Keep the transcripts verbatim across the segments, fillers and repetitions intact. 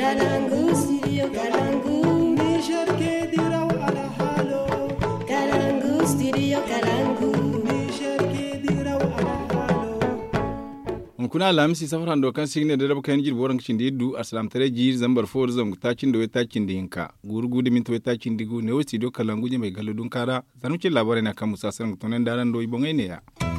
Kalangu, studio Kalangu. Niger ke diraw ala halo. Kalangu, studio Kalangu. Niger ke diraw ala halo. Kuna lamsi safaran dokan signe da rabu kan jirbo rankin da yiddu assalam tare jir zambar for zam takin da wai takin da yinka gurgu da min to takin digu ne wasi do Kalangu ne mai galudun kara zanuce labarai na kan musasan tunan daran do ibon ne ya.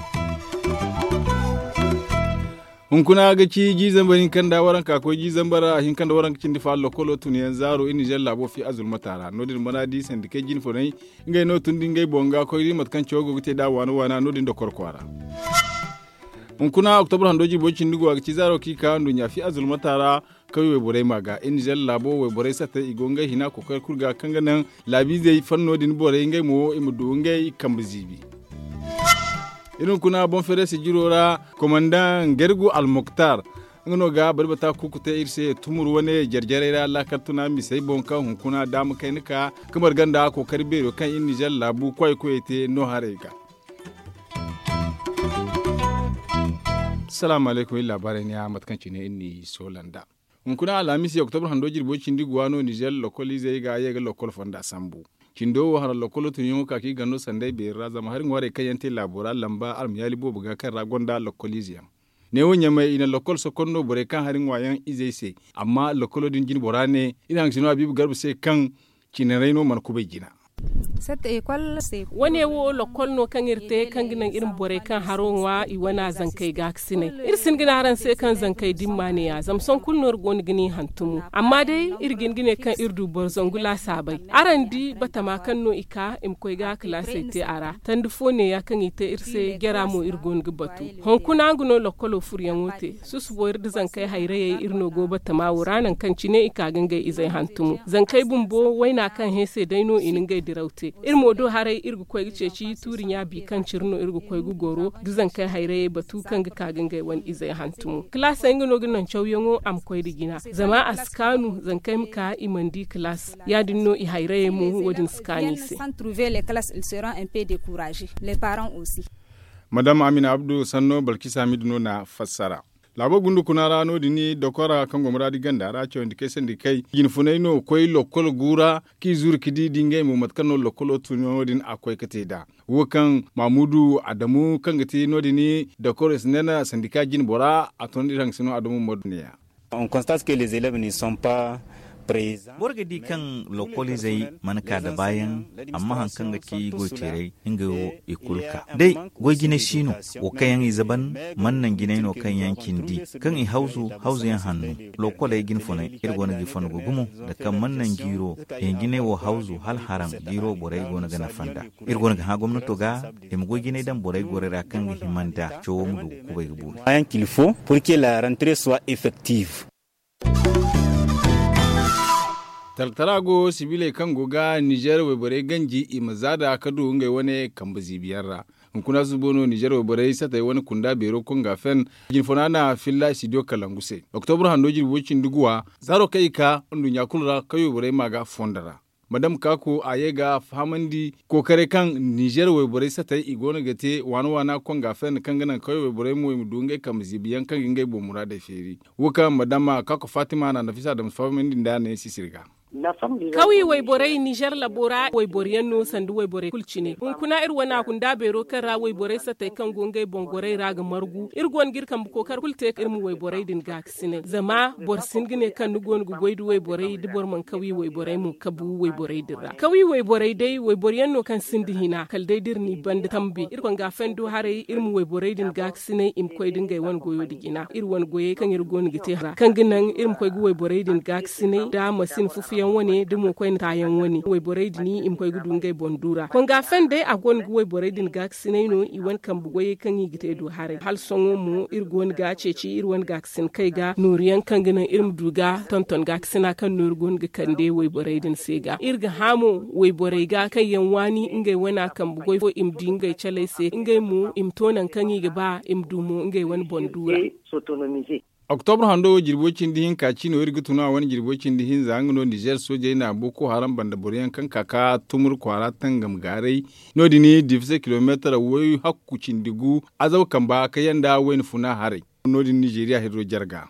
Hun kuna ga ci gizan barin kan da waran ka ko gizan bara hin kan da waran kin difa lokolo tuniyan zaro ini jalla bo fi azul matara nodin manadi sen dike jin fonai ngai no tundi ngai bonga ko ri mat kan chogo gute da wana wana nodin da korkwara. Hun kuna oktobar handoji bo cin digo ga ci zaro ki ka ndu nya fi azul matara kai we bore maga ini jalla bo we bore sata igonga hina ko kar kurga kan ganan labi zai fanno din bore ngai mo imudu ngai kambuzibi. Irin kuna bon fere si jirora komandan Gergu Al-Mukhtar ngono ga barbata kukute irse tumur wane jarjarera la katuna mi sai bon ka hun kuna da mu kai nika kamar ganda ko karbero kan in Niger labu koy koyete no harega. Assalamu alaikum illa bare ne amat kan cine inni solanda. Hun kuna alamisi oktobar hando jirbo cindi guano Niger lokolize ga yega lokol fonda sambu. Kindo har lokolo tunyo ka ki gano sandai be raza ma har ngware kayante labora lamba arm yali bo buga kan ragonda lokolisium ne wonya mai ina lokol sokondo bore kan harin wayan izese amma lokolo din jin borane ina sino abibu garbu se kan kinaraino man kubai gina cette école c'est wane wo lokol no kan irte kan ginan irin bore kan haronwa i wana zankai gaksine irsin gina haran sai kan zankai dimmane ya zamson kulnor gon gini hantumu amma dai irgin gine kan irdu borzongula sabai arandi batama kan no ika im koy ga classe te ara tandufone ya kan ite irse geramo irgon gubatu hon kuna guno lokolo furyan wote susu bo irdu zankai hayre irno go batama wuranan kan cine ika gangai izai hantumu zankai bumbo waina kan hese daino iningai raute irmo do harai irgu koy ceci turin ya bi kan cirno irgu koy gugoro duzan kai haire batu kan ga kagin gai wan izai hantumu class ngino ginan chawyongo am koy digina zama askanu zan kai muka imandi class ya dinno i haire mu wodin skani se sans trouver les classes ils seront un peu découragés les parents aussi. Madame Amina Abdou Sanno Balkisa Midno na fassara labo gundu kuna rano dini dokora kango muradi ganda ra cho ndike sendi kai gin funaino koy lokol gura ki zur kidi dinge mu matkano lokolo tunyo din akoy kateda wokan Mamudu Adamu kangati no dini dokore snena sindika gin bora atondi rang sino Adamu modniya. On constate que les élèves ne sont pas borga di kan lokoli zai manaka da bayan amma hankan ga ki gotere inga wo ikulka dai goy gine shino o kayan izaban mannan gine no kan yankin di kan i hauzu hauzu yan hannu lokolai gin fona irgona gi fona gugumo da kan mannan giro en gine wo hauzu hal haram giro borai gona ga nafanda irgona ga ha gwamnato ga em goy gine dan borai gore ra kan gi himanda cho mu ku bai gubu rien qu'il faut pour que la rentrée soit effective. Tartarago sibile kan goga Niger we bore ganji imazada kadu ngai wane kambuzi biyarra kuna zubono Niger we bore sata wani kunda bero konga fen jinfonana filla sidio kalanguse Oktober handoji wucin duguwa zaro kai ka ndunya kulra kayo bore maga fondara madam kako ayega famandi kokare kan Niger we bore sata igona gate wana wana konga fen kangana kayo we bore mu mudunge kambuzi biyan kan ngai bo murada feri wuka madama kako Fatima na Nafisa da famandi ndane sisirga. Kawi wai borai Niger labora wai boriyan no sandu wai borai kulcine kun kuna ir wana kun da bero kan ra wai borai satai kan gongai bongorai raga margu irgon girkan ko kar kulte irmu wai borai din gaksine zama borsin gine kan nugon gu goidu wai borai dibor man kawi wai borai mu kabu wai borai dirra kawi wai borai dai wai boriyan no kan sindi hina kal dai dirni band tambi irgon ga fendo hare irmu wai borai din gaksine im koy din gai wan goyo digina irwan goye kan irgon gite kan ginan irmu koy gu wai borai din gaksine da masin fufi yan wani dumo koy tayan wani way boreydi ni im koy gudun gay bondura kon ga fende a gon gu way boreydi ga sineno i wan kam bugoy kan yi gite do hare hal songo mu irgon ga ceci irwan ga sin kai ga nuriyan kan gina irm duga tonton ga sina kan nurgon ga kande way boreydi sega irga hamo way borey ga kan yan wani ingay wana kan bugoy fo im dingay chale se ingay mu im tonan kan yi ga ba im dumo ingay wan bondura Oktober hando jirbocin dihin kaci no irgu tuna wani jirbocin dihin zangno Niger soje na Boko Haram banda boriyan kan kaka tumur kwara tangam garai no dini difse kilometer woy hakku cindigu azaw kamba kayanda wen funa hare no din Nigeria hidro jarga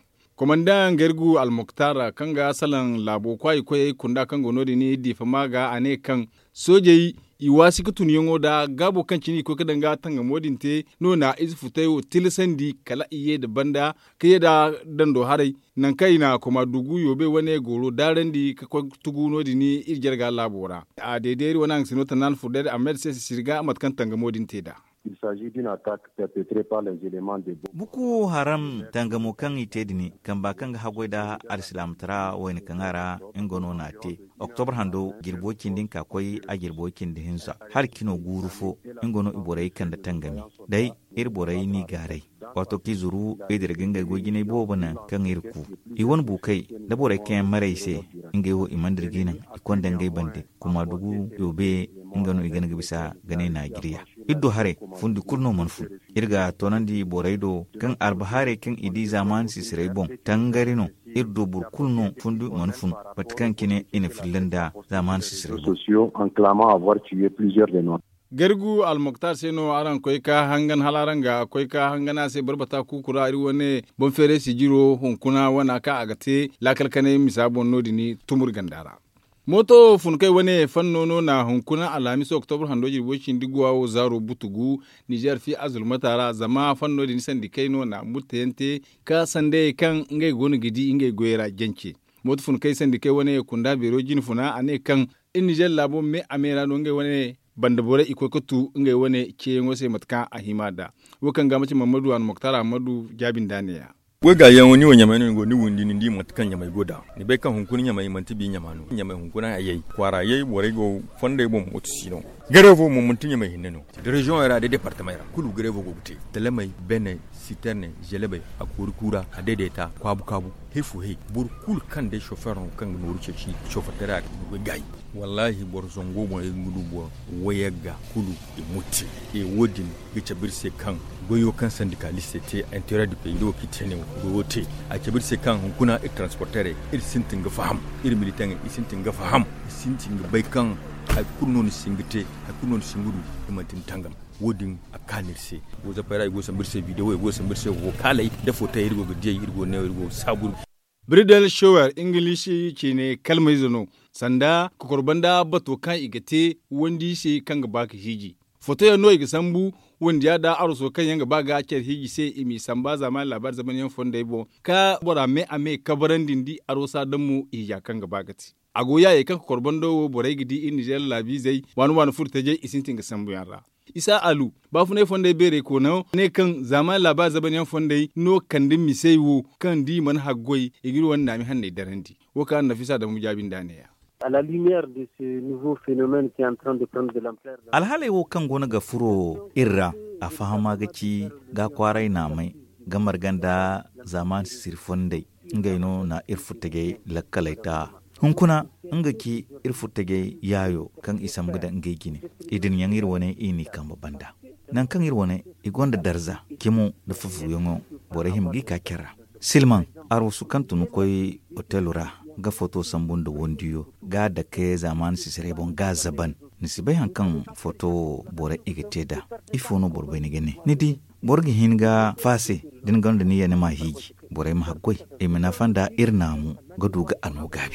komandan gergu almuktara kanga salan labo kwai kwai kunda kango nodi ni di famaga ane kan sojeyi iwasi kutun yongo da gabo kan cini ko kadanga tanga modin te no na izu futayo tilisandi kala iye da banda kiye da dando harai nan kai na kuma dugu yobe wane goro darandi ka tugu nodi ni irjarga labora a daidai wannan sinota nan fudar Ahmed sai sirga matkan tanga modin te da Il s'agit d'une attaque perpétrée par les éléments de Buku haram tangamo kan itedini kamba kanga hagweda alislam tara wani kangara ingono na te. Oktober hando girbo kindin ka koi a girbo kindin hinsa. Har kino gurufo ingono iborai kanda tangami. Dai irborai ni garai. Wato ki zuru edir ganga gogine bobana kan irku. Iwon bukai da borai kayan maraise ingewo imandirginan ikon dangai bande kuma dugu yobe ingano igana bisa gane Nigeria. Iddo hare fundi kurno manfu irga tonandi boraido kan arbahare kan idi zaman sisirai bon tangarino irdo burkulno fundi manfun patkan kine ina filanda zaman sisirai sociaux en clamant avoir tué plusieurs de nos gergu almoktar seno aran koyka hangan halaranga koyka hangana se barbata kukura iri wone bon fere sijiro hunkuna wana ka agate lakalkane misabon nodini tumur gandara moto funkai wane fannono na hunkuna alamis oktober handoji wocin digwa zaro butugu Niger fi azul matara zama fanno di nisan dikaino na mutente ka sande kan ngai gonu gidi ingai goyera jenke moto funkai sande kai wane kunda biro jin funa ane kan in Niger labo me amera no ngai wane banda bore ikokotu ngai wane ke ngose matka ahimada wokan ga mace Mamadu an Muktara Amadu jabin daniya wega yan ni wonya manu ngo ni wundi ni matkan nyamai goda ni be kan hunkuni nyamai mantibi nyamanu nyamai hunkuna ayai kwara yai bore go fonde bom otsino garevo mo munti nyamai hineno de region era de département era kulu garevo go gute telemai bene citerne jelebe akurukura adedeta kwabu kabu hefu he bur kul kan de chauffeur kan no ruche chi chauffeur tera go gai wallahi bor zongo mo e ngudu bo wayega kulu e mutti e wodin gicha birse kan goyo kan syndicaliste te intérêt du pays do kitene wote a kibirse kan hunkuna e transporteur e sintin ga faham ir militant e sintin ga faham sintin ga bai kan a kunno ni singite a kunno ni singudu e mantin tangam wodin a kanirse wo za fara go sambirse video go sambirse wo kalai da fota irgo ga diye irgo ne irgo sabur Bridal shower Ingilishi kine kalmai zano sanda kokorbanda bato kan igate wandi shi kan gaba ka hiji foto ya no igisambu wanda ya da aruso kan yanga baga ker hiji sai imi samba zaman labar zaman yan fonda ibo ka bora me ame kabaran dindi arosa dan mu iya kan gaba gati agoya ya kan korbando borai gidi in Niger labi zai wani wani furta je isintin ga sambu yanra isa alu ba fu ne fonda bere ko no ne kan zaman labar zaman yan fonda no kandin mi sai wo kan di man haggoi igiri wanda mi hanne darandi wo kan nafisa da mujabin daniya à la lumière de ce nouveau phénomène qui est en train de prendre de l'ampleur. Alhale wo kan gona ga furo irra a fahama gaci ga kwarai na mai gamar ganda zaman sirfonde ngaino na irfutage lakkalaita hunkuna ngaki irfutage yayo kan isam gada ngai gine idin yang irwane ini kan banda nan kan irwane igonda darza kimu da fufu yongo bore himgi ka kera silman aro su kantunu koy hotelura ga foto sambun da wondiyo ga da ke zaman sisire bon ga zaban nisibai hankan foto bore igeteda ifono borbe ni gene nidi borgi hinga fase din ganda ni yana mahigi bore ma haggoi e mina fanda irnamu ga duga ano gabi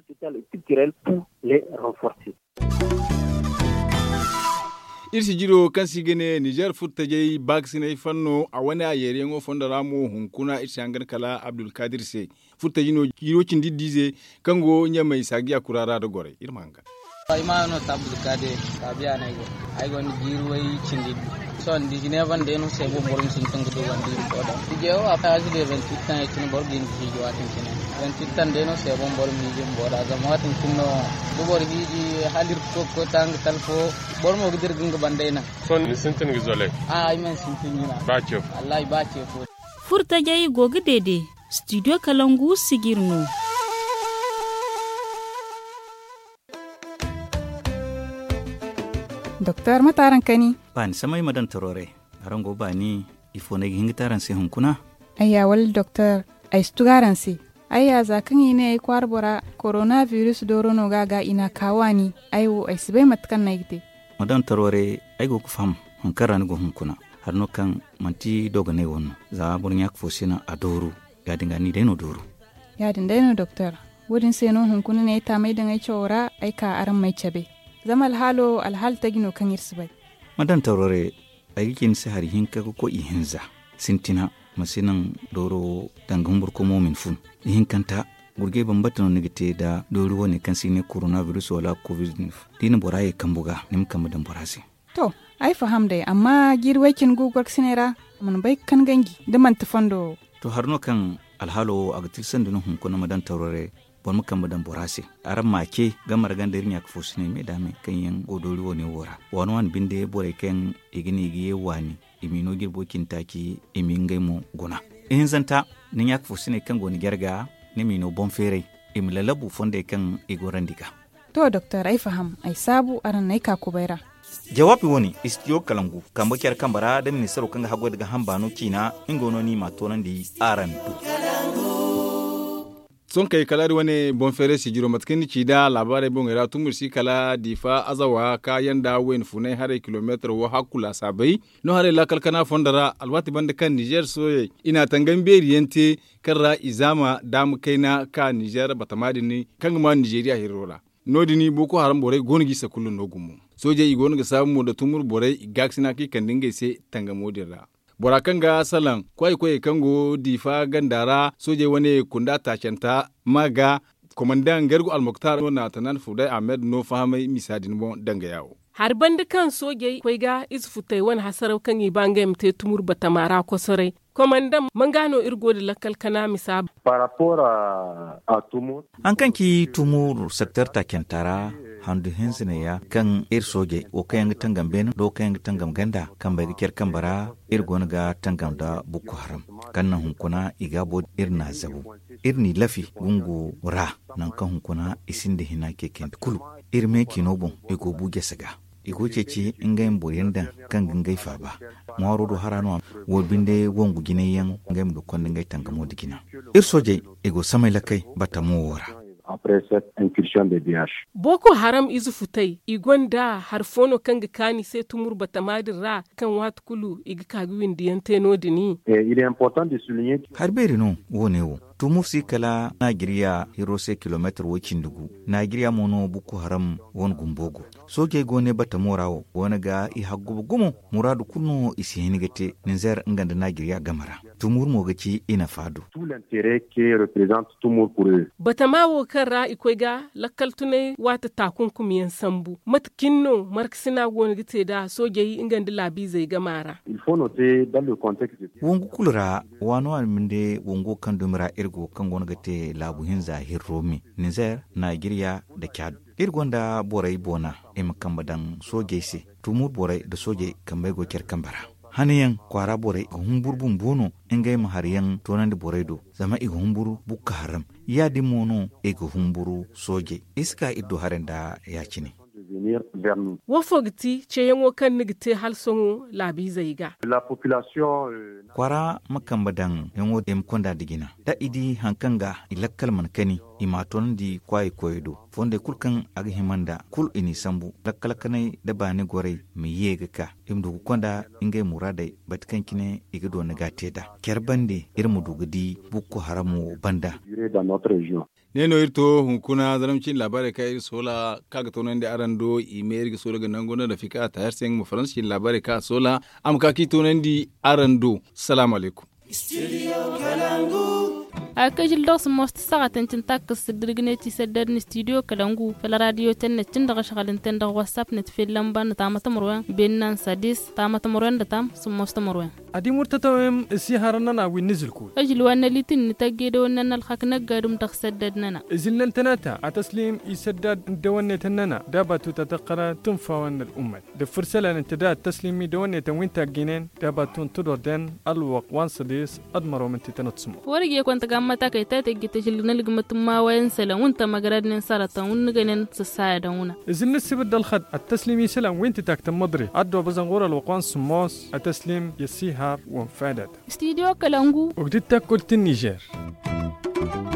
irsi jiro kan sigene Niger futta jey vaccine fanno a wani ayere ngo fonda ramo hunkuna irsi hangan kala Abdul Kadir se futta jino jiro cindi dize kango nyamai sagiya kurara da gore irmanga ima no Abdul Kadir tabiya na go ay go ni jiro wai cindi son di ne van de no se bo morum sin tangu do wandi boda je o apa aji de vingt-huit ans et bor din ji jo atin kene vingt-huit ans de no se bo morum ni jim boda ga matin kinno do bor bi ji halir ko ko tang talfo bor mo gidir gunga bandena son ni sintin gizole ah imen sintin ni ba ce wallahi ba ce ko furta jayi gogi dede studio kalangu sigirno Doktor mataran kani ban samai madan torore arango bani ifo ne hingitaran se hunkuna ayya wal doktor ay stugaran se ayya zakan ine ay kwarbora coronavirus dorono gaga ina kawani ayo ay sibai matkan naite madan torore ay go kufam hankaran go hunkuna harno kan manti doga ne won za burnya fosina adoru ga dinga ni dai no doro ya dindai no doctor wurin sai no hunkuna ne ta mai da ngai chora ai ka aran mai chabe zama alhalo alhal ta gino kan irsu bai madan taurare aikin sai har hinka ko ihinza sintina masinan doro dangan burko momin fun hinkanta gurge bambata no negate da doro woni kan sine coronavirus wala covid dinin boraye kan buga nim kan mudan borase to ai faham dai amma girwakin gugwar sinera mun bai kan gangi da man tafando to harno kan alhalo aga tilsan dun hun kono madan taurare bon mukan mudan borase aran make gamar gandar nya kfo sine me dame kan yan godori woni wora won wan binde bore kan igini giye wani imino girbo kintaki imingai mu guna in zanta nin yak fo sine kan goni gerga ni mino bon fere imlalabu fonde kan igorandika to doctor ai faham ai sabu aran nai ka kubaira jawabi woni istiyo kalangu kamba kyar kambara da ministero kan hago daga hambano kina ingono ni matonan di aran son kai kala da wani bon fere si jiro matkin ci da labarai bon era tumur si kala difa azawa ka yanda wen funai hare kilometer wa hakula sabai no hare la kalkana fondara alwati banda kan Niger soye ina tangan beriyente karra izama dam kaina ka Niger batamadini kan ma Nigeria hirora nodini boko haram bore gongi sa kullun nogumu soje i gonga samu da tumur bore igaksina ki kan dinga se tanga modira bora kanga salan kwai kwai kango difa gandara soje wani kunda tachanta maga komandan gargu almuktar na tanan fudai ahmed no fahamai misadin bon danga yawo har banda kan soje kwai ga isfutai wani hasarau kan yi banga mte tumur batamara ko sore komandan mangano irgo da lakal kana misab par rapport à, à tumur an kanki tumur secteur takentara handu hensine ya kan ir soje o kayan tangam ben do kayan tangam ganda kan bai ker kambara ir gonga tangam da boko haram kan nan hunkuna igabo ir na zabu ir ni lafi gungu ra nan kan hunkuna isinde hina keken kulu ir me kinobon ego buge saga iko ceci ingayin boyenda kan gangai fa ba mawaro do harano wo binde wongu gineyan ngam do kon ngai tangamo digina ir soje ego samai lakai batamo wora après cette incursion de D H. Boko Haram izu futai igonda harfono kanga kani se tumur batamadin ra kan wat kulu igi kaguwin diyan teno dini. Et il est important de souligner que harberi no wone wo tumu si kala Nigeria hirose kilometer wo kindugu Nigeria mono Boko Haram won gumbogo soke gone batamorawo wona ga i haggubo gumo muradu kunno isi henigete ninzer nganda Nigeria gamara tumur mo gaci ina fadu tout l'intérêt que représente tumur pour eux. Batamawo karra ikwega lakaltune wata takunkumiyan sambu matkinno marksina woni gite da soje yi ingandi labi zai gamara. Il faut noter dans le contexte wongu kulura wano alminde wongu kandumira irgo kan woni gate labu hinza hirromi Niger Nigeria da Chad irgonda borai bona em kambadan soje se tumur borai da soje kambai go ker kambara haniyan kwara borai ga humburbun bono ingai mahariyan tonandi borai do zama iga humburu bukka haram ya di mono iga humburu soje iska iddo harenda ya cine wofogti ce yango kan nigite halsongo labi zaiga la population euh... kwara makambadan yango dem konda digina da idi hankanga ilakkal mankani imaton di kwai koydo fonde kulkan aga himanda kul ini sambu lakkal kanai da bani gore mi yega ka imdu konda ingai muradai batkan kine igado nagateda kerbande irmu dugudi bukko haramu banda dans notre région. Neno irto hunkuna zaramcin labarai kai sola kaga tonan da arando email ga sola ga nangona da fika ta harsen mu faranshin labarai ka sola am ka ki tonan di arando. Assalamu alaikum. Studio Kalangu. akajil dos most sagatin tintak sidirgneti sedderni studio Kalangu fela radio tenne tindaga shagalin tindaga whatsapp net filamban tamata morwan bennan sadis tamata morwan datam sumosta morwan adi murtatawem si harana na winizilku ajil wana litin nitagedo wanna alhaqna gadum taqsaddadna izilna tanata ataslim isaddad dawanne tanana dabatu tataqara tunfa wan al-umma da fursala intida taslimi dawanne tanwinta ginen dabatu tudordan alwaq wan sadis admaro min titanatsum warige kwanta gamata kai ta tegite shilna ligmatum ma wayan sala wanta magaradnin saratan wunganen sasaya dawuna izilna sibdal khad at-taslimi salam winti taktam madri addo bazangura alwaqan sumos at-taslim yasiha وانفادت استديو كلانغو وقدت تاكل النيجر